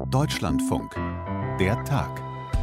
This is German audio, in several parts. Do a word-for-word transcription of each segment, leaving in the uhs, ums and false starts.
Deutschlandfunk. Der Tag.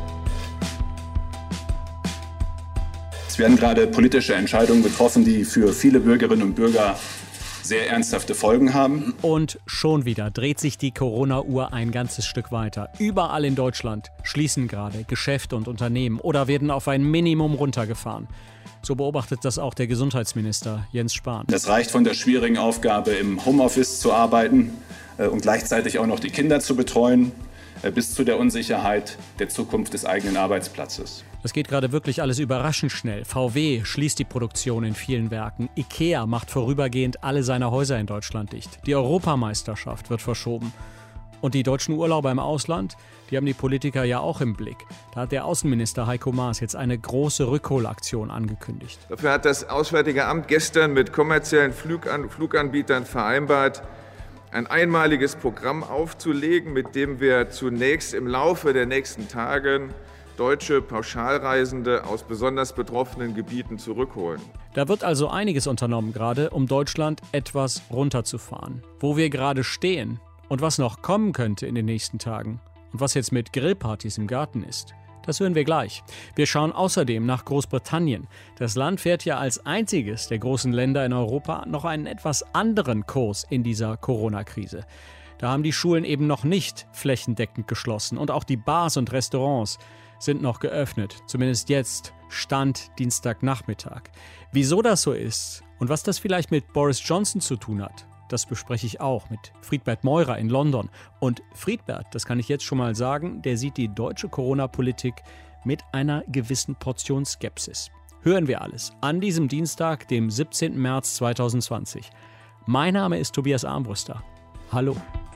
Es werden gerade politische Entscheidungen getroffen, die für viele Bürgerinnen und Bürger sehr ernsthafte Folgen haben. Und schon wieder dreht sich die Corona-Uhr ein ganzes Stück weiter. Überall in Deutschland schließen gerade Geschäfte und Unternehmen oder werden auf ein Minimum runtergefahren. So beobachtet das auch der Gesundheitsminister Jens Spahn. Das reicht von der schwierigen Aufgabe, im Homeoffice zu arbeiten äh, und gleichzeitig auch noch die Kinder zu betreuen, äh, bis zu der Unsicherheit der Zukunft des eigenen Arbeitsplatzes. Das geht gerade wirklich alles überraschend schnell. V W schließt die Produktion in vielen Werken. IKEA macht vorübergehend alle seine Häuser in Deutschland dicht. Die Europameisterschaft wird verschoben. Und die deutschen Urlauber im Ausland, die haben die Politiker ja auch im Blick. Da hat der Außenminister Heiko Maas jetzt eine große Rückholaktion angekündigt. Dafür hat das Auswärtige Amt gestern mit kommerziellen Flugan- Fluganbietern vereinbart, ein einmaliges Programm aufzulegen, mit dem wir zunächst im Laufe der nächsten Tage deutsche Pauschalreisende aus besonders betroffenen Gebieten zurückholen. Da wird also einiges unternommen gerade, um Deutschland etwas runterzufahren. Wo wir gerade stehen und was noch kommen könnte in den nächsten Tagen und was jetzt mit Grillpartys im Garten ist, das hören wir gleich. Wir schauen außerdem nach Großbritannien. Das Land fährt ja als einziges der großen Länder in Europa noch einen etwas anderen Kurs in dieser Corona-Krise. Da haben die Schulen eben noch nicht flächendeckend geschlossen und auch die Bars und Restaurants sind noch geöffnet, zumindest jetzt, Stand Dienstagnachmittag. Wieso das so ist und was das vielleicht mit Boris Johnson zu tun hat, das bespreche ich auch mit Friedbert Meurer in London. Und Friedbert, das kann ich jetzt schon mal sagen, der sieht die deutsche Corona-Politik mit einer gewissen Portion Skepsis. Hören wir alles an diesem Dienstag, dem siebzehnten März zweitausendzwanzig. Mein Name ist Tobias Armbruster. Hallo.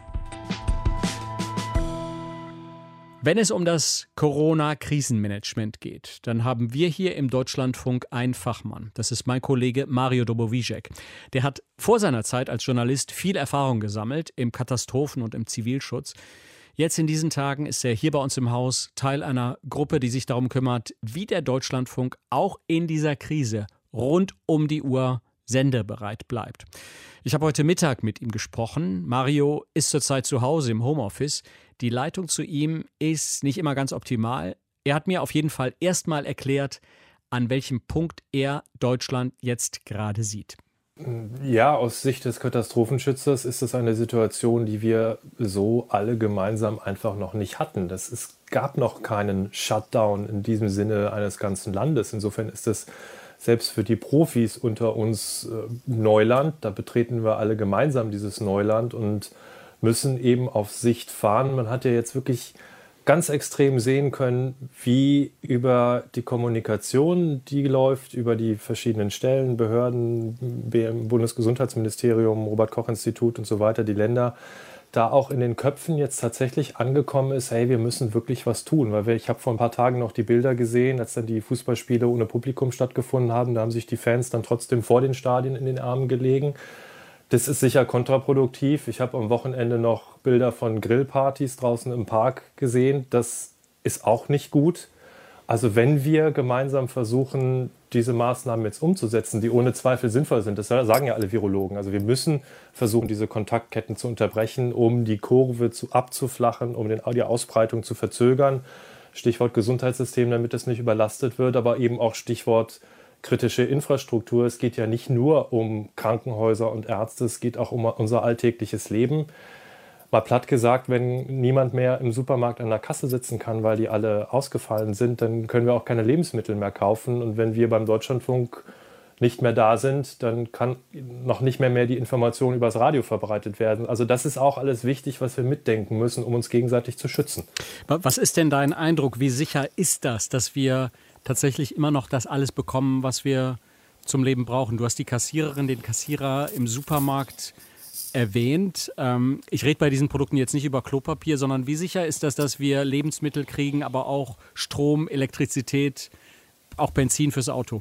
Wenn es um das Corona-Krisenmanagement geht, dann haben wir hier im Deutschlandfunk einen Fachmann. Das ist mein Kollege Mario Dobowizek. Der hat vor seiner Zeit als Journalist viel Erfahrung gesammelt im Katastrophen- und im Zivilschutz. Jetzt in diesen Tagen ist er hier bei uns im Haus Teil einer Gruppe, die sich darum kümmert, wie der Deutschlandfunk auch in dieser Krise rund um die Uhr sendebereit bleibt. Ich habe heute Mittag mit ihm gesprochen. Mario ist zurzeit zu Hause im Homeoffice. Die Leitung zu ihm ist nicht immer ganz optimal. Er hat mir auf jeden Fall erstmal erklärt, an welchem Punkt er Deutschland jetzt gerade sieht. Ja, aus Sicht des Katastrophenschützers ist das eine Situation, die wir so alle gemeinsam einfach noch nicht hatten. Das, es gab noch keinen Shutdown in diesem Sinne eines ganzen Landes. Insofern ist das selbst für die Profis unter uns äh, Neuland. Da betreten wir alle gemeinsam dieses Neuland und müssen eben auf Sicht fahren. Man hat ja jetzt wirklich ganz extrem sehen können, wie über die Kommunikation, die läuft, über die verschiedenen Stellen, Behörden, Bundesgesundheitsministerium, Robert-Koch-Institut und so weiter, die Länder, da auch in den Köpfen jetzt tatsächlich angekommen ist, hey, wir müssen wirklich was tun. Weil wir, ich habe vor ein paar Tagen noch die Bilder gesehen, als dann die Fußballspiele ohne Publikum stattgefunden haben. Da haben sich die Fans dann trotzdem vor den Stadien in den Armen gelegen. Das ist sicher kontraproduktiv. Ich habe am Wochenende noch Bilder von Grillpartys draußen im Park gesehen. Das ist auch nicht gut. Also wenn wir gemeinsam versuchen, diese Maßnahmen jetzt umzusetzen, die ohne Zweifel sinnvoll sind, das sagen ja alle Virologen. Also wir müssen versuchen, diese Kontaktketten zu unterbrechen, um die Kurve zu, abzuflachen, um den, die Ausbreitung zu verzögern. Stichwort Gesundheitssystem, damit es nicht überlastet wird, aber eben auch Stichwort kritische Infrastruktur. Es geht ja nicht nur um Krankenhäuser und Ärzte, es geht auch um unser alltägliches Leben. Mal platt gesagt, wenn niemand mehr im Supermarkt an der Kasse sitzen kann, weil die alle ausgefallen sind, dann können wir auch keine Lebensmittel mehr kaufen. Und wenn wir beim Deutschlandfunk nicht mehr da sind, dann kann noch nicht mehr, mehr die Information übers Radio verbreitet werden. Also das ist auch alles wichtig, was wir mitdenken müssen, um uns gegenseitig zu schützen. Was ist denn dein Eindruck? Wie sicher ist das, dass wir tatsächlich immer noch das alles bekommen, was wir zum Leben brauchen? Du hast die Kassiererin, den Kassierer im Supermarkt erwähnt. Ähm, ich rede bei diesen Produkten jetzt nicht über Klopapier, sondern wie sicher ist das, dass wir Lebensmittel kriegen, aber auch Strom, Elektrizität, auch Benzin fürs Auto?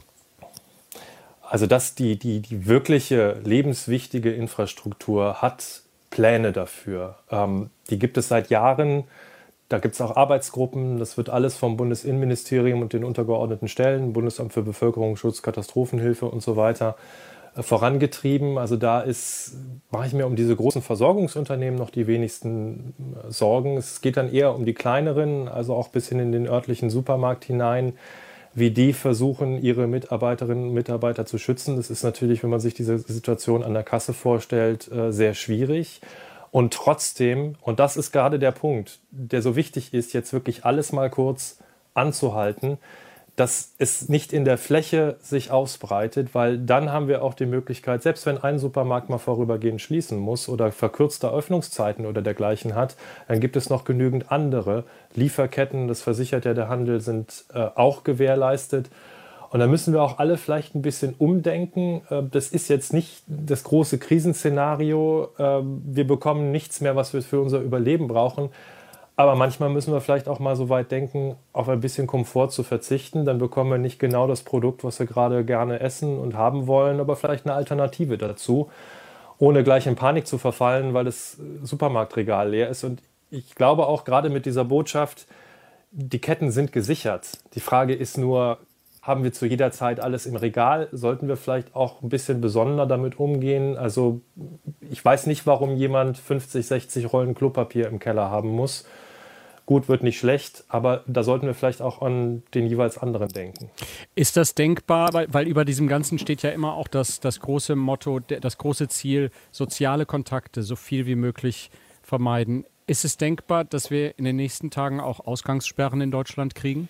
Also dass die, die, die wirkliche lebenswichtige Infrastruktur hat Pläne dafür. Ähm, die gibt es seit Jahren. Da gibt es auch Arbeitsgruppen. Das wird alles vom Bundesinnenministerium und den untergeordneten Stellen, Bundesamt für Bevölkerungsschutz, Katastrophenhilfe und so weiter, vorangetrieben. Also da ist, mache ich mir um diese großen Versorgungsunternehmen noch die wenigsten Sorgen. Es geht dann eher um die kleineren, also auch bis hin in den örtlichen Supermarkt hinein, wie die versuchen, ihre Mitarbeiterinnen und Mitarbeiter zu schützen. Das ist natürlich, wenn man sich diese Situation an der Kasse vorstellt, sehr schwierig. Und trotzdem, und das ist gerade der Punkt, der so wichtig ist, jetzt wirklich alles mal kurz anzuhalten, dass es nicht in der Fläche sich ausbreitet, weil dann haben wir auch die Möglichkeit, selbst wenn ein Supermarkt mal vorübergehend schließen muss oder verkürzte Öffnungszeiten oder dergleichen hat, dann gibt es noch genügend andere Lieferketten, das versichert ja der Handel, sind äh, auch gewährleistet. Und da müssen wir auch alle vielleicht ein bisschen umdenken. Äh, das ist jetzt nicht das große Krisenszenario. Äh, wir bekommen nichts mehr, was wir für unser Überleben brauchen. Aber manchmal müssen wir vielleicht auch mal so weit denken, auf ein bisschen Komfort zu verzichten. Dann bekommen wir nicht genau das Produkt, was wir gerade gerne essen und haben wollen, aber vielleicht eine Alternative dazu, ohne gleich in Panik zu verfallen, weil das Supermarktregal leer ist. Und ich glaube auch gerade mit dieser Botschaft, die Ketten sind gesichert. Die Frage ist nur, haben wir zu jeder Zeit alles im Regal? Sollten wir vielleicht auch ein bisschen besonderer damit umgehen? Also ich weiß nicht, warum jemand fünfzig, sechzig Rollen Klopapier im Keller haben muss. Gut, wird nicht schlecht, aber da sollten wir vielleicht auch an den jeweils anderen denken. Ist das denkbar? Weil, weil über diesem Ganzen steht ja immer auch das, das große Motto, das große Ziel, soziale Kontakte so viel wie möglich vermeiden. Ist es denkbar, dass wir in den nächsten Tagen auch Ausgangssperren in Deutschland kriegen?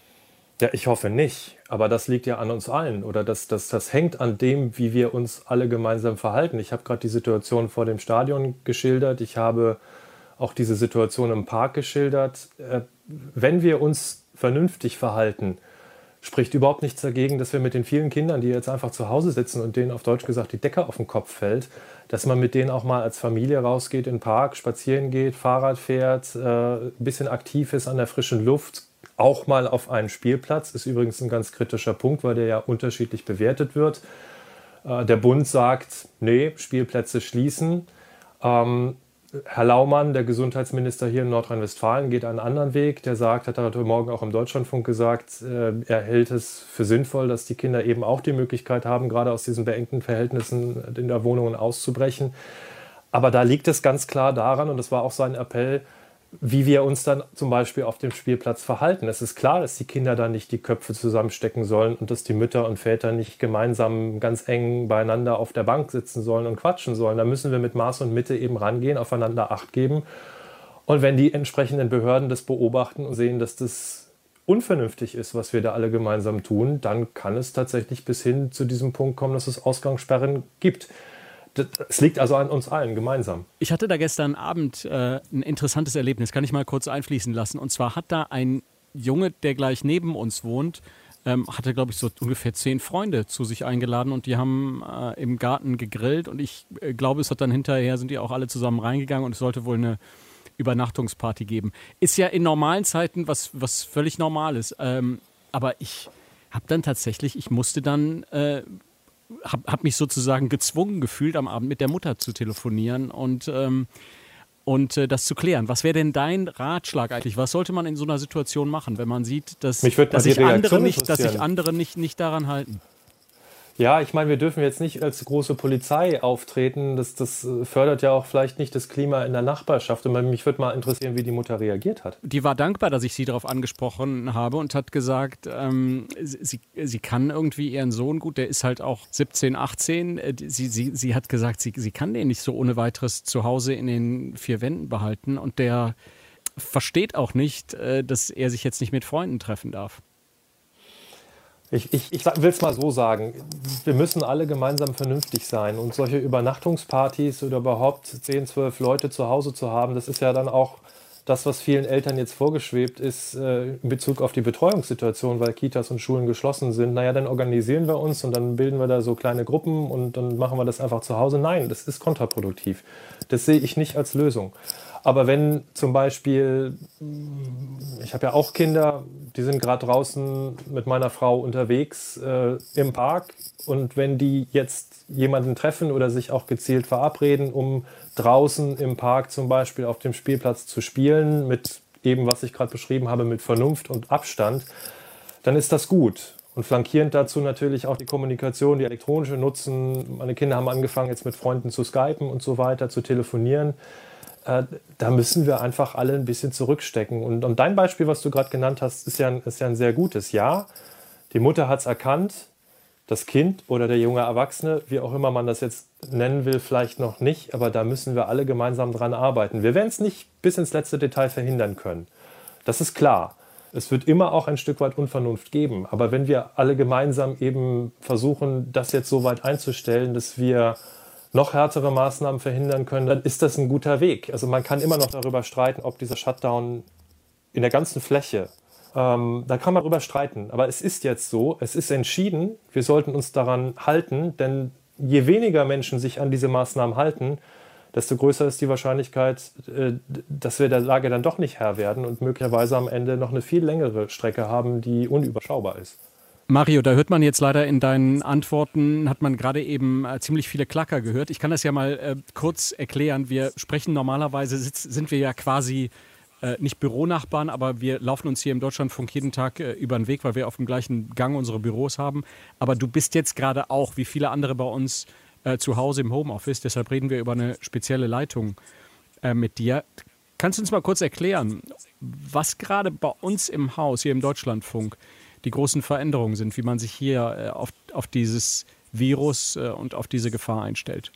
Ja, ich hoffe nicht, aber das liegt ja an uns allen oder das, das, das hängt an dem, wie wir uns alle gemeinsam verhalten. Ich habe gerade die Situation vor dem Stadion geschildert, ich habe auch diese Situation im Park geschildert. Wenn wir uns vernünftig verhalten, spricht überhaupt nichts dagegen, dass wir mit den vielen Kindern, die jetzt einfach zu Hause sitzen und denen auf Deutsch gesagt die Decke auf den Kopf fällt, dass man mit denen auch mal als Familie rausgeht in den Park, spazieren geht, Fahrrad fährt, ein bisschen aktiv ist an der frischen Luft, auch mal auf einen Spielplatz, ist übrigens ein ganz kritischer Punkt, weil der ja unterschiedlich bewertet wird. Der Bund sagt, nee, Spielplätze schließen. Ähm, Herr Laumann, der Gesundheitsminister hier in Nordrhein-Westfalen, geht einen anderen Weg. Der sagt, hat heute Morgen auch im Deutschlandfunk gesagt, äh, er hält es für sinnvoll, dass die Kinder eben auch die Möglichkeit haben, gerade aus diesen beengten Verhältnissen in der Wohnungen auszubrechen. Aber da liegt es ganz klar daran, und das war auch sein Appell, wie wir uns dann zum Beispiel auf dem Spielplatz verhalten. Es ist klar, dass die Kinder da nicht die Köpfe zusammenstecken sollen und dass die Mütter und Väter nicht gemeinsam ganz eng beieinander auf der Bank sitzen sollen und quatschen sollen. Da müssen wir mit Maß und Mitte eben rangehen, aufeinander Acht geben. Und wenn die entsprechenden Behörden das beobachten und sehen, dass das unvernünftig ist, was wir da alle gemeinsam tun, dann kann es tatsächlich bis hin zu diesem Punkt kommen, dass es Ausgangssperren gibt. Es liegt also an uns allen gemeinsam. Ich hatte da gestern Abend äh, ein interessantes Erlebnis, kann ich mal kurz einfließen lassen. Und zwar hat da ein Junge, der gleich neben uns wohnt, ähm, hatte, glaube ich, so ungefähr zehn Freunde zu sich eingeladen und die haben äh, im Garten gegrillt. Und ich äh, glaube, es hat dann hinterher, sind die auch alle zusammen reingegangen und es sollte wohl eine Übernachtungsparty geben. Ist ja in normalen Zeiten was, was völlig Normales. Ähm, aber ich habe dann tatsächlich, ich musste dann... Äh, habe hab mich sozusagen gezwungen gefühlt, am Abend mit der Mutter zu telefonieren und, ähm, und äh, das zu klären. Was wäre denn dein Ratschlag eigentlich? Was sollte man in so einer Situation machen, wenn man sieht, dass, dass, sich, andere nicht, dass sich andere nicht, nicht daran halten? Ja, ich meine, wir dürfen jetzt nicht als große Polizei auftreten. Das, das fördert ja auch vielleicht nicht das Klima in der Nachbarschaft. Und mich würde mal interessieren, wie die Mutter reagiert hat. Die war dankbar, dass ich sie darauf angesprochen habe und hat gesagt, ähm, sie, sie kann irgendwie ihren Sohn, gut, der ist halt auch siebzehn, achtzehn, sie, sie, sie hat gesagt, sie, sie kann den nicht so ohne weiteres zu Hause in den vier Wänden behalten. Und der versteht auch nicht, dass er sich jetzt nicht mit Freunden treffen darf. Ich, ich, ich will es mal so sagen, wir müssen alle gemeinsam vernünftig sein und solche Übernachtungspartys oder überhaupt zehn, zwölf Leute zu Hause zu haben, das ist ja dann auch das, was vielen Eltern jetzt vorgeschwebt ist äh, in Bezug auf die Betreuungssituation, weil Kitas und Schulen geschlossen sind. Naja, dann organisieren wir uns und dann bilden wir da so kleine Gruppen und dann machen wir das einfach zu Hause. Nein, das ist kontraproduktiv. Das sehe ich nicht als Lösung. Aber wenn zum Beispiel, ich habe ja auch Kinder, die sind gerade draußen mit meiner Frau unterwegs äh, im Park und wenn die jetzt jemanden treffen oder sich auch gezielt verabreden, um draußen im Park zum Beispiel auf dem Spielplatz zu spielen, mit eben, was ich gerade beschrieben habe, mit Vernunft und Abstand, dann ist das gut. Und flankierend dazu natürlich auch die Kommunikation, die elektronische Nutzen. Meine Kinder haben angefangen, jetzt mit Freunden zu skypen und so weiter, zu telefonieren. Äh, da müssen wir einfach alle ein bisschen zurückstecken. Und, und dein Beispiel, was du gerade genannt hast, ist ja, ein, ist ja ein sehr gutes. Ja, die Mutter hat es erkannt, das Kind oder der junge Erwachsene, wie auch immer man das jetzt nennen will, vielleicht noch nicht. Aber da müssen wir alle gemeinsam dran arbeiten. Wir werden es nicht bis ins letzte Detail verhindern können. Das ist klar. Es wird immer auch ein Stück weit Unvernunft geben. Aber wenn wir alle gemeinsam eben versuchen, das jetzt so weit einzustellen, dass wir noch härtere Maßnahmen verhindern können, dann ist das ein guter Weg. Also man kann immer noch darüber streiten, ob dieser Shutdown in der ganzen Fläche, ähm, da kann man darüber streiten. Aber es ist jetzt so, es ist entschieden, wir sollten uns daran halten, denn je weniger Menschen sich an diese Maßnahmen halten, desto größer ist die Wahrscheinlichkeit, dass wir der Lage dann doch nicht Herr werden und möglicherweise am Ende noch eine viel längere Strecke haben, die unüberschaubar ist. Mario, da hört man jetzt leider in deinen Antworten, hat man gerade eben äh, ziemlich viele Klacker gehört. Ich kann das ja mal äh, kurz erklären. Wir sprechen normalerweise, sitz, sind wir ja quasi äh, nicht Büronachbarn, aber wir laufen uns hier im Deutschlandfunk jeden Tag äh, über den Weg, weil wir auf dem gleichen Gang unsere Büros haben. Aber du bist jetzt gerade auch, wie viele andere bei uns, Äh, zu Hause im Homeoffice. Deshalb reden wir über eine spezielle Leitung äh, mit dir. Kannst du uns mal kurz erklären, was gerade bei uns im Haus, hier im Deutschlandfunk, die großen Veränderungen sind, wie man sich hier äh, auf, auf dieses Virus äh, und auf diese Gefahr einstellt?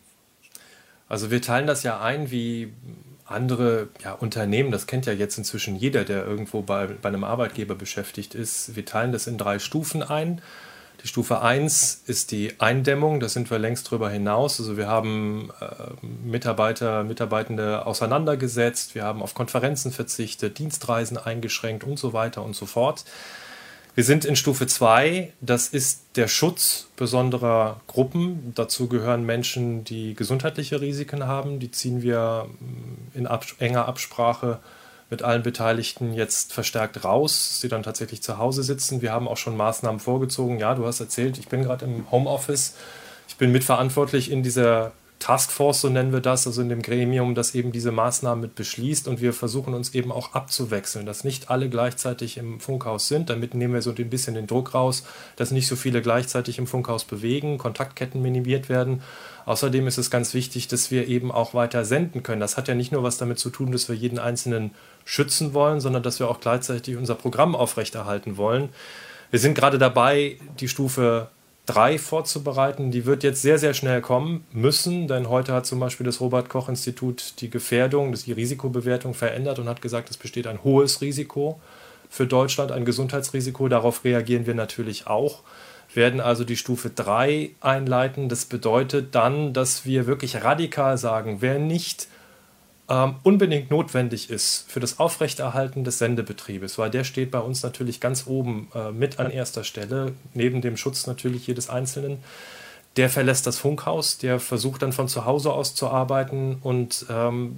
Also wir teilen das ja ein wie andere ja, Unternehmen, das kennt ja jetzt inzwischen jeder, der irgendwo bei, bei einem Arbeitgeber beschäftigt ist. Wir teilen das in drei Stufen ein. Die Stufe eins ist die Eindämmung, da sind wir längst drüber hinaus. Also wir haben äh, Mitarbeiter, Mitarbeitende auseinandergesetzt, wir haben auf Konferenzen verzichtet, Dienstreisen eingeschränkt und so weiter und so fort. Wir sind in Stufe zwei, das ist der Schutz besonderer Gruppen. Dazu gehören Menschen, die gesundheitliche Risiken haben. Die ziehen wir in ab- enger Absprache mit allen Beteiligten jetzt verstärkt raus, die dann tatsächlich zu Hause sitzen. Wir haben auch schon Maßnahmen vorgezogen. Ja, du hast erzählt, ich bin gerade im Homeoffice. Ich bin mitverantwortlich in dieser Taskforce, so nennen wir das, also in dem Gremium, das eben diese Maßnahmen mit beschließt. Und wir versuchen uns eben auch abzuwechseln, dass nicht alle gleichzeitig im Funkhaus sind. Damit nehmen wir so ein bisschen den Druck raus, dass nicht so viele gleichzeitig im Funkhaus bewegen, Kontaktketten minimiert werden. Außerdem ist es ganz wichtig, dass wir eben auch weiter senden können. Das hat ja nicht nur was damit zu tun, dass wir jeden Einzelnen schützen wollen, sondern dass wir auch gleichzeitig unser Programm aufrechterhalten wollen. Wir sind gerade dabei, die Stufe drei vorzubereiten. Die wird jetzt sehr, sehr schnell kommen müssen, denn heute hat zum Beispiel das Robert-Koch-Institut die Gefährdung, die Risikobewertung verändert und hat gesagt, es besteht ein hohes Risiko für Deutschland, ein Gesundheitsrisiko. Darauf reagieren wir natürlich auch. Werden also die Stufe drei einleiten. Das bedeutet dann, dass wir wirklich radikal sagen, wer nicht ähm, unbedingt notwendig ist für das Aufrechterhalten des Sendebetriebes, weil der steht bei uns natürlich ganz oben äh, mit an erster Stelle, neben dem Schutz natürlich jedes Einzelnen. Der verlässt das Funkhaus, der versucht dann von zu Hause aus zu arbeiten und ähm,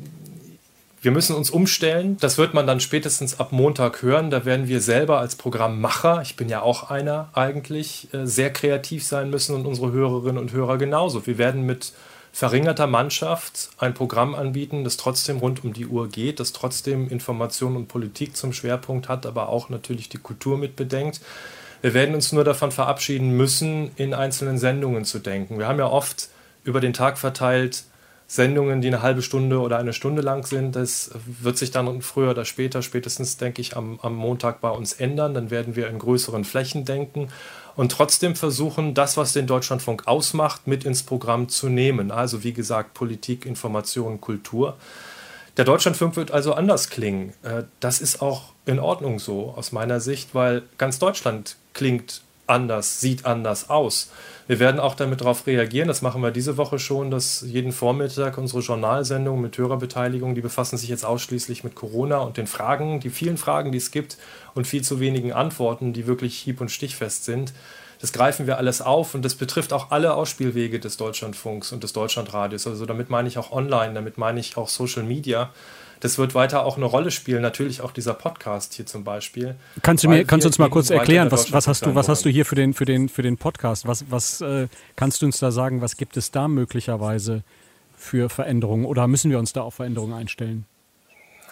wir müssen uns umstellen. Das wird man dann spätestens ab Montag hören. Da werden wir selber als Programmmacher, ich bin ja auch einer eigentlich, sehr kreativ sein müssen und unsere Hörerinnen und Hörer genauso. Wir werden mit verringerter Mannschaft ein Programm anbieten, das trotzdem rund um die Uhr geht, das trotzdem Information und Politik zum Schwerpunkt hat, aber auch natürlich die Kultur mit bedenkt. Wir werden uns nur davon verabschieden müssen, in einzelnen Sendungen zu denken. Wir haben ja oft über den Tag verteilt Sendungen, die eine halbe Stunde oder eine Stunde lang sind. Das wird sich dann früher oder später, spätestens denke ich, am, am Montag bei uns ändern. Dann werden wir in größeren Flächen denken und trotzdem versuchen, das, was den Deutschlandfunk ausmacht, mit ins Programm zu nehmen. Also wie gesagt, Politik, Information, Kultur. Der Deutschlandfunk wird also anders klingen. Das ist auch in Ordnung so aus meiner Sicht, weil ganz Deutschland klingt anders, sieht anders aus. Wir werden auch damit darauf reagieren, das machen wir diese Woche schon, dass jeden Vormittag unsere Journalsendungen mit Hörerbeteiligung, die befassen sich jetzt ausschließlich mit Corona und den Fragen, die vielen Fragen, die es gibt und viel zu wenigen Antworten, die wirklich hieb- und stichfest sind. Das greifen wir alles auf und das betrifft auch alle Ausspielwege des Deutschlandfunks und des Deutschlandradios. Also damit meine ich auch online, damit meine ich auch Social Media. Das wird weiter auch eine Rolle spielen, natürlich auch dieser Podcast hier zum Beispiel. Kannst du mir, kannst du uns mal kurz erklären, was, was hast du, was hast du hier für den, für den, für den Podcast? Was, was äh, kannst du uns da sagen? Was gibt es da möglicherweise für Veränderungen? Oder müssen wir uns da auf Veränderungen einstellen?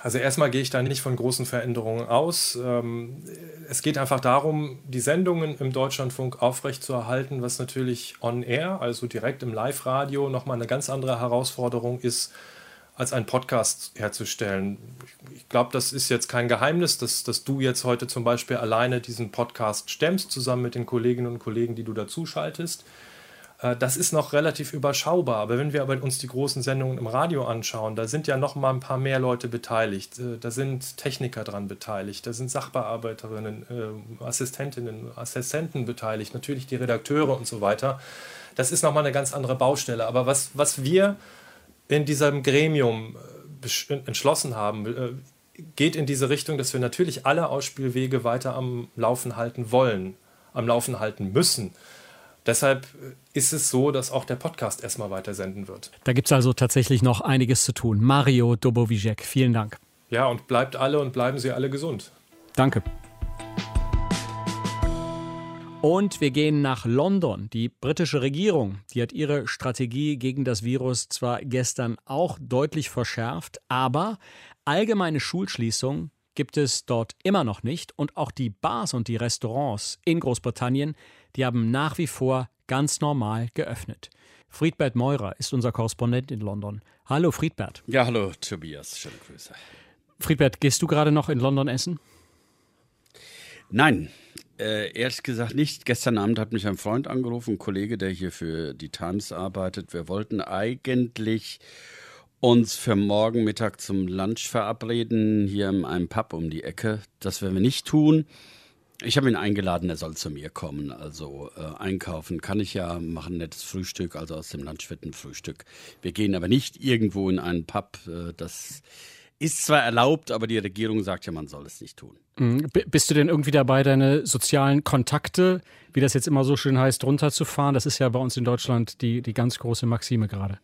Also erstmal gehe ich da nicht von großen Veränderungen aus. Es geht einfach darum, die Sendungen im Deutschlandfunk aufrechtzuerhalten, was natürlich on air, also direkt im Live-Radio, nochmal eine ganz andere Herausforderung ist, als einen Podcast herzustellen. Ich glaube, das ist jetzt kein Geheimnis, dass, dass du jetzt heute zum Beispiel alleine diesen Podcast stemmst, zusammen mit den Kolleginnen und Kollegen, die du dazu schaltest. Das ist noch relativ überschaubar, aber wenn wir aber uns die großen Sendungen im Radio anschauen, da sind ja noch mal ein paar mehr Leute beteiligt. Da sind Techniker dran beteiligt, da sind Sachbearbeiterinnen, Assistentinnen, Assistenten beteiligt, natürlich die Redakteure und so weiter. Das ist noch mal eine ganz andere Baustelle. Aber was, was wir in diesem Gremium entschlossen haben, geht in diese Richtung, dass wir natürlich alle Ausspielwege weiter am Laufen halten wollen, am Laufen halten müssen. Deshalb ist es so, dass auch der Podcast erstmal weiter senden wird. Da gibt es also tatsächlich noch einiges zu tun. Mario Dobowizek, vielen Dank. Ja, und bleibt alle und bleiben Sie alle gesund. Danke. Und wir gehen nach London. Die britische Regierung, die hat ihre Strategie gegen das Virus zwar gestern auch deutlich verschärft, aber allgemeine Schulschließung gibt es dort immer noch nicht. Und auch die Bars und die Restaurants in Großbritannien, die haben nach wie vor ganz normal geöffnet. Friedbert Meurer ist unser Korrespondent in London. Hallo Friedbert. Ja, hallo Tobias, schöne Grüße. Friedbert, gehst du gerade noch in London essen? Nein, äh, ehrlich gesagt nicht. Gestern Abend hat mich ein Freund angerufen, ein Kollege, der hier für die Times arbeitet. Wir wollten eigentlich uns für morgen Mittag zum Lunch verabreden, hier in einem Pub um die Ecke. Das werden wir nicht tun. Ich habe ihn eingeladen, er soll zu mir kommen. Also äh, einkaufen kann ich ja, machen ein nettes Frühstück, also aus dem Lunch wird ein Frühstück. Wir gehen aber nicht irgendwo in einen Pub. Äh, das ist zwar erlaubt, aber die Regierung sagt ja, man soll es nicht tun. Mhm. B- bist du denn irgendwie dabei, deine sozialen Kontakte, wie das jetzt immer so schön heißt, runterzufahren? Das ist ja bei uns in Deutschland die, die ganz große Maxime gerade.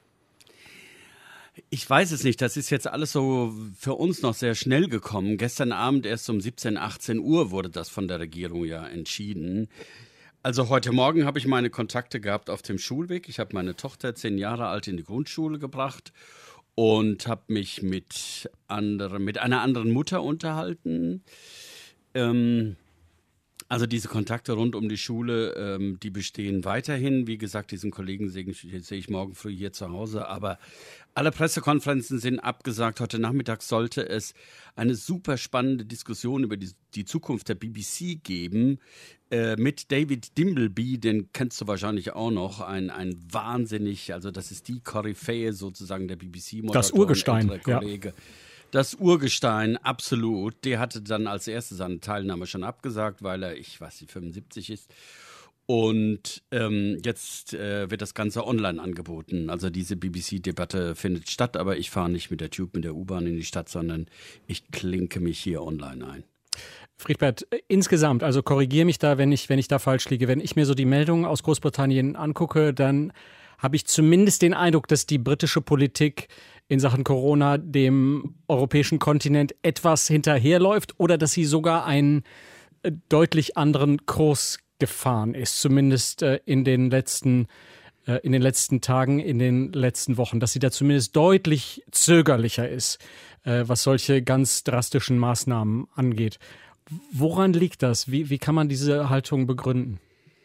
Ich weiß es nicht, das ist jetzt alles so für uns noch sehr schnell gekommen. Gestern Abend erst um siebzehn, achtzehn Uhr wurde das von der Regierung ja entschieden. Also heute Morgen habe ich meine Kontakte gehabt auf dem Schulweg. Ich habe meine Tochter, zehn Jahre alt, in die Grundschule gebracht und habe mich mit, andere, mit einer anderen Mutter unterhalten. Ähm, also diese Kontakte rund um die Schule, ähm, die bestehen weiterhin. Wie gesagt, diesen Kollegen sehe ich, sehe ich morgen früh hier zu Hause. Aber alle Pressekonferenzen sind abgesagt. Heute Nachmittag sollte es eine super spannende Diskussion über die, die Zukunft der B B C geben äh, mit David Dimbleby, den kennst du wahrscheinlich auch noch, ein, ein wahnsinnig, also das ist die Koryphäe sozusagen der B B C-Moderator. Das Urgestein, ja. Kollege. Das Urgestein, absolut. Der hatte dann als erstes seine Teilnahme schon abgesagt, weil er, ich weiß nicht, fünfundsiebzig ist. Und ähm, jetzt äh, wird das Ganze online angeboten. Also diese B B C-Debatte findet statt, aber ich fahre nicht mit der Tube, mit der U-Bahn in die Stadt, sondern ich klinke mich hier online ein. Friedbert, insgesamt, also korrigiere mich da, wenn ich, wenn ich da falsch liege. Wenn ich mir so die Meldungen aus Großbritannien angucke, dann habe ich zumindest den Eindruck, dass die britische Politik in Sachen Corona dem europäischen Kontinent etwas hinterherläuft oder dass sie sogar einen äh, deutlich anderen Kurs gefahren ist, zumindest äh, in den letzten äh, in den letzten Tagen, in den letzten Wochen, dass sie da zumindest deutlich zögerlicher ist, äh, was solche ganz drastischen Maßnahmen angeht. Woran liegt das? Wie, wie kann man diese Haltung begründen?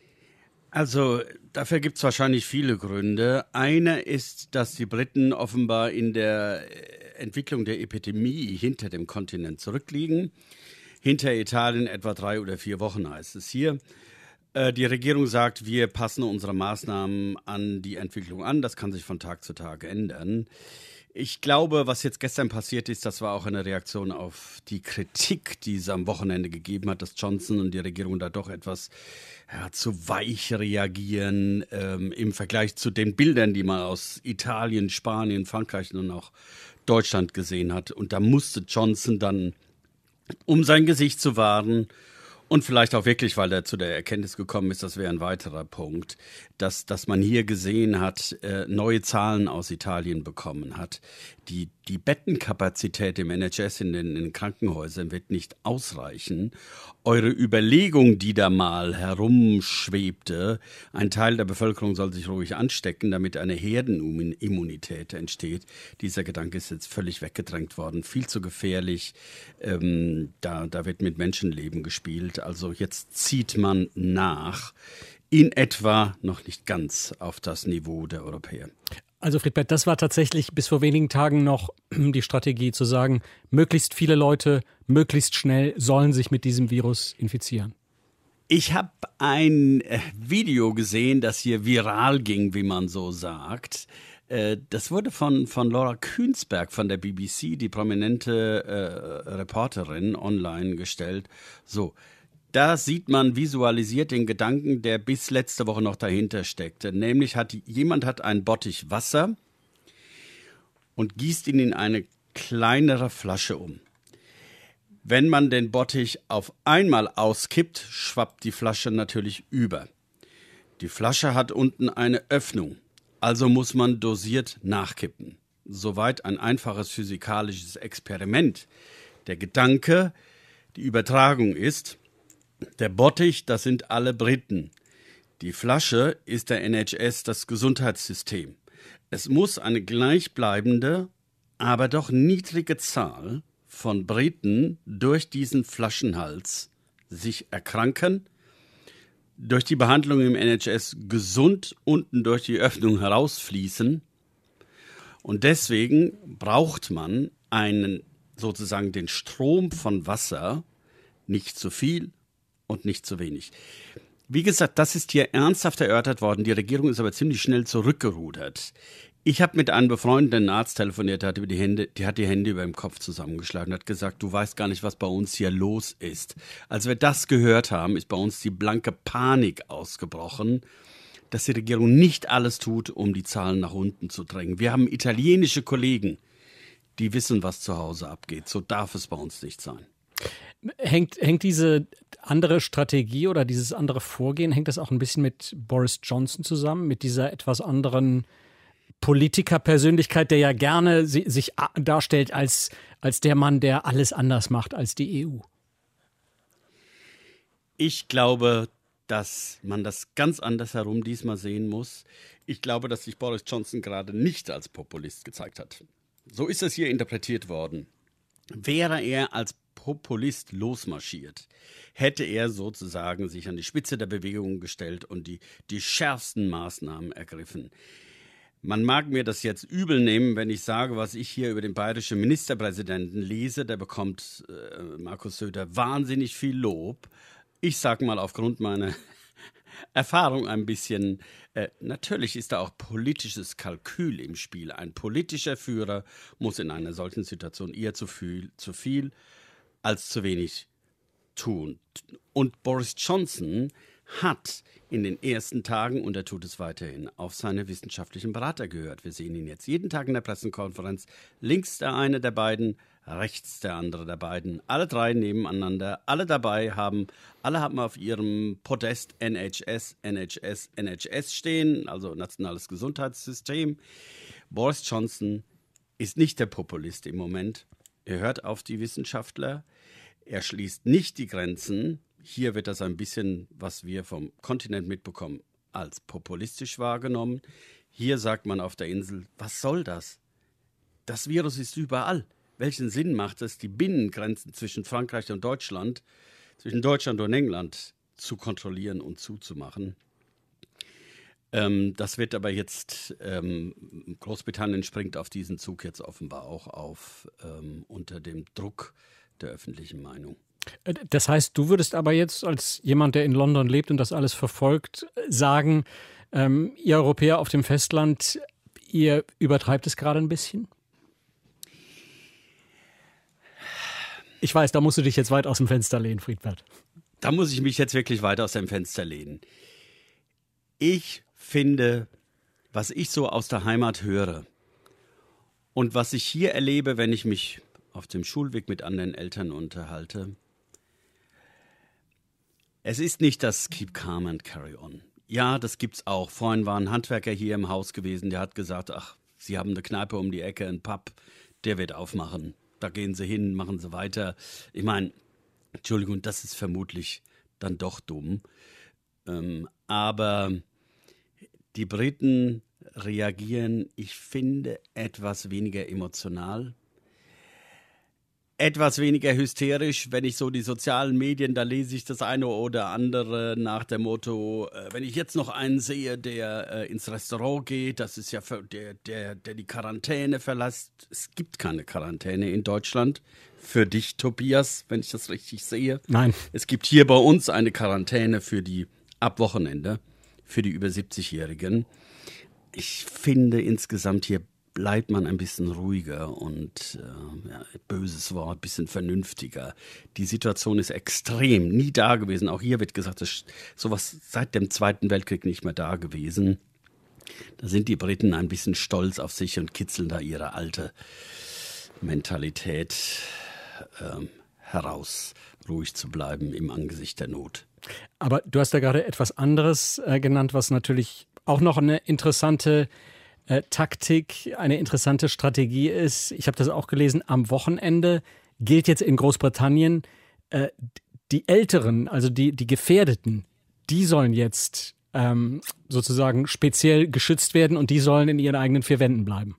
Also dafür gibt es wahrscheinlich viele Gründe. Einer ist, dass die Briten offenbar in der Entwicklung der Epidemie hinter dem Kontinent zurückliegen. Hinter Italien etwa drei oder vier Wochen heißt es hier. Die Regierung sagt, wir passen unsere Maßnahmen an die Entwicklung an. Das kann sich von Tag zu Tag ändern. Ich glaube, was jetzt gestern passiert ist, das war auch eine Reaktion auf die Kritik, die es am Wochenende gegeben hat, dass Johnson und die Regierung da doch etwas ja, zu weich reagieren ähm, im Vergleich zu den Bildern, die man aus Italien, Spanien, Frankreich und auch Deutschland gesehen hat. Und da musste Johnson dann, um sein Gesicht zu wahren Und vielleicht auch wirklich, weil er zu der Erkenntnis gekommen ist, das wäre ein weiterer Punkt, dass, dass man hier gesehen hat, äh, neue Zahlen aus Italien bekommen hat. Die, die Bettenkapazität im N H S in den, in den Krankenhäusern wird nicht ausreichen. Eure Überlegung, die da mal herumschwebte, ein Teil der Bevölkerung soll sich ruhig anstecken, damit eine Herdenimmunität entsteht. Dieser Gedanke ist jetzt völlig weggedrängt worden, viel zu gefährlich. Ähm, da, da wird mit Menschenleben gespielt. Also jetzt zieht man nach, in etwa noch nicht ganz auf das Niveau der Europäer. Also Friedbert, das war tatsächlich bis vor wenigen Tagen noch die Strategie, zu sagen, möglichst viele Leute, möglichst schnell sollen sich mit diesem Virus infizieren. Ich habe ein Video gesehen, das hier viral ging, wie man so sagt. Das wurde von, von Laura Künsberg von der B B C, die prominente äh, Reporterin, online gestellt. So, da sieht man visualisiert den Gedanken, der bis letzte Woche noch dahinter steckte. Nämlich hat jemand hat einen Bottich Wasser und gießt ihn in eine kleinere Flasche um. Wenn man den Bottich auf einmal auskippt, schwappt die Flasche natürlich über. Die Flasche hat unten eine Öffnung, also muss man dosiert nachkippen. Soweit ein einfaches physikalisches Experiment. Der Gedanke, die Übertragung ist: Der Bottich, das sind alle Briten. Die Flasche ist der N H S, das Gesundheitssystem. Es muss eine gleichbleibende, aber doch niedrige Zahl von Briten durch diesen Flaschenhals sich erkranken, durch die Behandlung im N H S gesund unten durch die Öffnung herausfließen. Und deswegen braucht man einen, sozusagen den Strom von Wasser, nicht zu viel und nicht zu wenig. Wie gesagt, das ist hier ernsthaft erörtert worden. Die Regierung ist aber ziemlich schnell zurückgerudert. Ich habe mit einem befreundeten Arzt telefoniert, der hat, über die Hände, der hat die Hände über dem Kopf zusammengeschlagen und hat gesagt, du weißt gar nicht, was bei uns hier los ist. Als wir das gehört haben, ist bei uns die blanke Panik ausgebrochen, dass die Regierung nicht alles tut, um die Zahlen nach unten zu drängen. Wir haben italienische Kollegen, die wissen, was zu Hause abgeht. So darf es bei uns nicht sein. Hängt, hängt diese andere Strategie oder dieses andere Vorgehen, hängt das auch ein bisschen mit Boris Johnson zusammen, mit dieser etwas anderen Politikerpersönlichkeit, der ja gerne sich darstellt als, als der Mann, der alles anders macht als die E U? Ich glaube, dass man das ganz anders herum diesmal sehen muss. Ich glaube, dass sich Boris Johnson gerade nicht als Populist gezeigt hat. So ist es hier interpretiert worden. Wäre er als Populist losmarschiert, hätte er sozusagen sich an die Spitze der Bewegung gestellt und die, die schärfsten Maßnahmen ergriffen. Man mag mir das jetzt übel nehmen, wenn ich sage, was ich hier über den bayerischen Ministerpräsidenten lese. Der bekommt, äh, Markus Söder, wahnsinnig viel Lob. Ich sage mal aufgrund meiner Erfahrung ein bisschen, äh, natürlich ist da auch politisches Kalkül im Spiel. Ein politischer Führer muss in einer solchen Situation eher zu viel, zu viel als zu wenig tun. Und Boris Johnson hat in den ersten Tagen, und er tut es weiterhin, auf seine wissenschaftlichen Berater gehört. Wir sehen ihn jetzt jeden Tag in der Pressekonferenz. Links der eine der beiden, rechts der andere der beiden. Alle drei nebeneinander, alle dabei haben, alle haben auf ihrem Podest N H S, N H S, N H S stehen, also Nationales Gesundheitssystem. Boris Johnson ist nicht der Populist im Moment. Er hört auf die Wissenschaftler. Er schließt nicht die Grenzen. Hier wird das ein bisschen, was wir vom Kontinent mitbekommen, als populistisch wahrgenommen. Hier sagt man auf der Insel, was soll das? Das Virus ist überall. Welchen Sinn macht es, die Binnengrenzen zwischen Frankreich und Deutschland, zwischen Deutschland und England zu kontrollieren und zuzumachen? Ähm, das wird aber jetzt, ähm, Großbritannien springt auf diesen Zug jetzt offenbar auch auf, ähm, unter dem Druck der öffentlichen Meinung. Das heißt, du würdest aber jetzt als jemand, der in London lebt und das alles verfolgt, sagen, ähm, ihr Europäer auf dem Festland, ihr übertreibt es gerade ein bisschen? Ich weiß, da musst du dich jetzt weit aus dem Fenster lehnen, Friedbert. Da muss ich mich jetzt wirklich weit aus dem Fenster lehnen. Ich finde, was ich so aus der Heimat höre und was ich hier erlebe, wenn ich mich auf dem Schulweg mit anderen Eltern unterhalte, Es ist nicht das Keep calm and carry on. Ja, das gibt's auch. Vorhin war ein Handwerker hier im Haus gewesen, der hat gesagt, ach, Sie haben eine Kneipe um die Ecke, einen Pub, der wird aufmachen. Da gehen Sie hin, machen Sie weiter. Ich meine, Entschuldigung, das ist vermutlich dann doch dumm. Ähm, aber die Briten reagieren, ich finde, etwas weniger emotional. Etwas weniger hysterisch, wenn ich so die sozialen Medien, da lese ich das eine oder andere nach dem Motto, äh, wenn ich jetzt noch einen sehe, der äh, ins Restaurant geht, das ist ja für, der, der, der die Quarantäne verlässt. Es gibt keine Quarantäne in Deutschland. Für dich, Tobias, wenn ich das richtig sehe. Nein. Es gibt hier bei uns eine Quarantäne für die ab Wochenende, für die über siebzigjährigen. Ich finde insgesamt hier bleibt man ein bisschen ruhiger und, äh, ja, böses Wort, ein bisschen vernünftiger. Die Situation ist extrem, nie da gewesen. Auch hier wird gesagt, dass sowas seit dem Zweiten Weltkrieg nicht mehr da gewesen. Da sind die Briten ein bisschen stolz auf sich und kitzeln da ihre alte Mentalität äh, heraus, ruhig zu bleiben im Angesicht der Not. Aber du hast da gerade etwas anderes äh, genannt, was natürlich auch noch eine interessante Äh, Taktik, eine interessante Strategie ist. Ich habe das auch gelesen, am Wochenende gilt jetzt in Großbritannien, äh, die Älteren, also die, die Gefährdeten, die sollen jetzt ähm, sozusagen speziell geschützt werden und die sollen in ihren eigenen vier Wänden bleiben.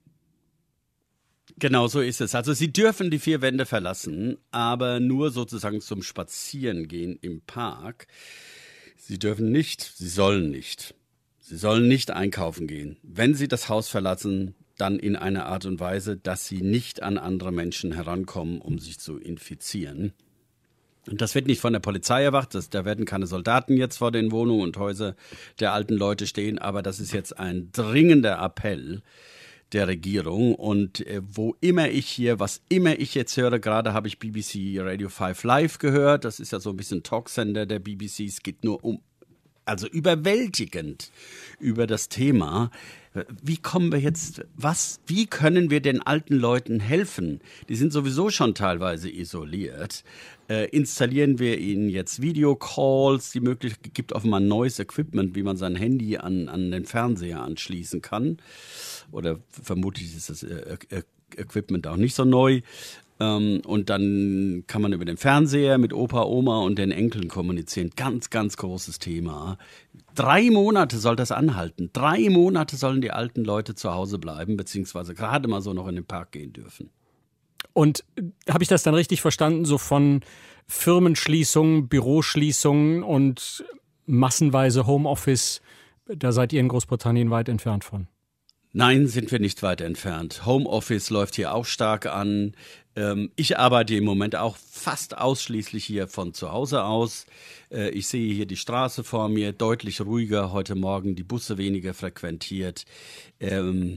Genau so ist es. Also sie dürfen die vier Wände verlassen, aber nur sozusagen zum Spazierengehen im Park. Sie dürfen nicht, sie sollen nicht. Sie sollen nicht einkaufen gehen. Wenn sie das Haus verlassen, dann in einer Art und Weise, dass sie nicht an andere Menschen herankommen, um sich zu infizieren. Und das wird nicht von der Polizei erwacht. Das, da werden keine Soldaten jetzt vor den Wohnungen und Häusern der alten Leute stehen. Aber das ist jetzt ein dringender Appell der Regierung. Und äh, wo immer ich hier, was immer ich jetzt höre, gerade habe ich B B C Radio fünf Live gehört. Das ist ja so ein bisschen Talksender der B B C. Es geht nur um Also überwältigend über das Thema. Wie kommen wir jetzt, was, wie können wir den alten Leuten helfen? Die sind sowieso schon teilweise isoliert. Äh, installieren wir ihnen jetzt Videocalls, die Möglichkeit gibt offenbar neues Equipment, wie man sein Handy an, an den Fernseher anschließen kann. Oder vermutlich ist das äh, äh, Equipment auch nicht so neu. Um, und dann kann man über den Fernseher mit Opa, Oma und den Enkeln kommunizieren. Ganz, ganz großes Thema. Drei Monate soll das anhalten. Drei Monate sollen die alten Leute zu Hause bleiben, beziehungsweise gerade mal so noch in den Park gehen dürfen. Und habe ich das dann richtig verstanden, so von Firmenschließungen, Büroschließungen und massenweise Homeoffice, da seid ihr in Großbritannien weit entfernt von? Nein, sind wir nicht weit entfernt. Homeoffice läuft hier auch stark an. Ähm, ich arbeite im Moment auch fast ausschließlich hier von zu Hause aus. Äh, ich sehe hier die Straße vor mir, deutlich ruhiger heute Morgen, die Busse weniger frequentiert. Ähm,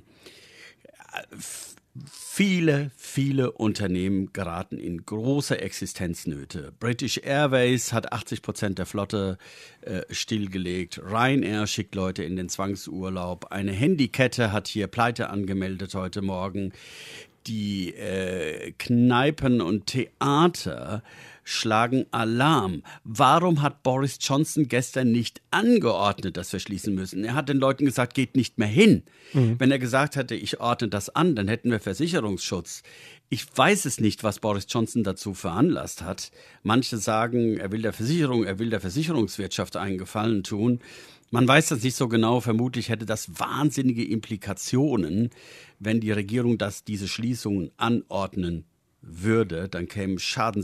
f- Viele, viele Unternehmen geraten in große Existenznöte. British Airways hat achtzig Prozent der Flotte äh, stillgelegt. Ryanair schickt Leute in den Zwangsurlaub. Eine Handykette hat hier Pleite angemeldet heute Morgen. Die äh, Kneipen und Theater schlagen Alarm. Warum hat Boris Johnson gestern nicht angeordnet, dass wir schließen müssen? Er hat den Leuten gesagt, geht nicht mehr hin. Mhm. Wenn er gesagt hätte, ich ordne das an, dann hätten wir Versicherungsschutz. Ich weiß es nicht, was Boris Johnson dazu veranlasst hat. Manche sagen, er will der Versicherung, er will der Versicherungswirtschaft einen Gefallen tun. Man weiß das nicht so genau. Vermutlich hätte das wahnsinnige Implikationen, wenn die Regierung das, diese Schließungen anordnen würde. Dann kämen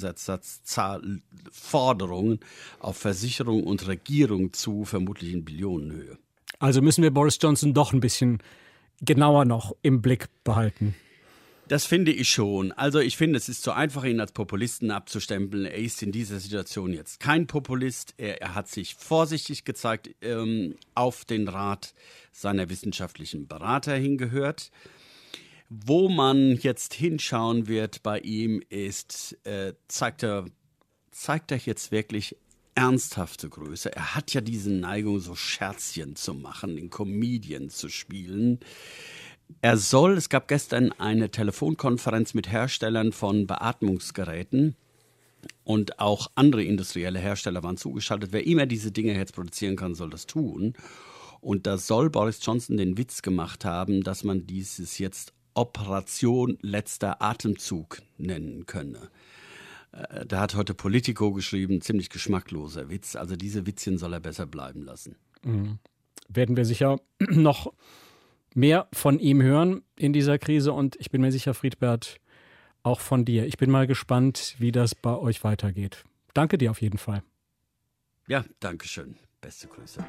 Schadensersatzforderungen auf Versicherung und Regierung zu, vermutlich in Billionenhöhe. Also müssen wir Boris Johnson doch ein bisschen genauer noch im Blick behalten. Das finde ich schon. Also ich finde, es ist zu einfach, ihn als Populisten abzustempeln. Er ist in dieser Situation jetzt kein Populist. Er, er hat sich vorsichtig gezeigt, ähm, auf den Rat seiner wissenschaftlichen Berater hingehört. Wo man jetzt hinschauen wird bei ihm ist, äh, zeigt er, zeigt er jetzt wirklich ernsthafte Größe. Er hat ja diese Neigung, so Scherzchen zu machen, den Comedian zu spielen. Er soll, es gab gestern eine Telefonkonferenz mit Herstellern von Beatmungsgeräten Und auch andere industrielle Hersteller waren zugeschaltet. Wer immer diese Dinge jetzt produzieren kann, soll das tun. Und da soll Boris Johnson den Witz gemacht haben, dass man dieses jetzt Operation letzter Atemzug nennen könne. Da hat heute Politico geschrieben, ziemlich geschmackloser Witz. Also diese Witzchen soll er besser bleiben lassen. Mhm. Werden wir sicher noch mehr von ihm hören in dieser Krise. Und ich bin mir sicher, Friedbert, auch von dir. Ich bin mal gespannt, wie das bei euch weitergeht. Danke dir auf jeden Fall. Ja, danke schön. Beste Grüße.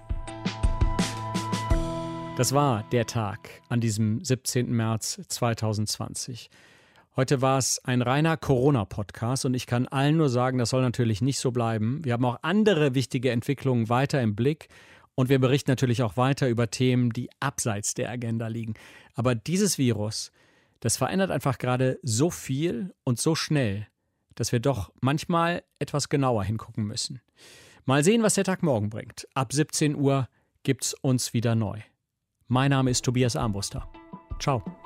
Das war der Tag an diesem siebzehnten März zweitausendzwanzig. Heute war es ein reiner Corona-Podcast und ich kann allen nur sagen, das soll natürlich nicht so bleiben. Wir haben auch andere wichtige Entwicklungen weiter im Blick und wir berichten natürlich auch weiter über Themen, die abseits der Agenda liegen. Aber dieses Virus, das verändert einfach gerade so viel und so schnell, dass wir doch manchmal etwas genauer hingucken müssen. Mal sehen, was der Tag morgen bringt. Ab siebzehn Uhr gibt's uns wieder neu. Mein Name ist Tobias Armbruster. Ciao.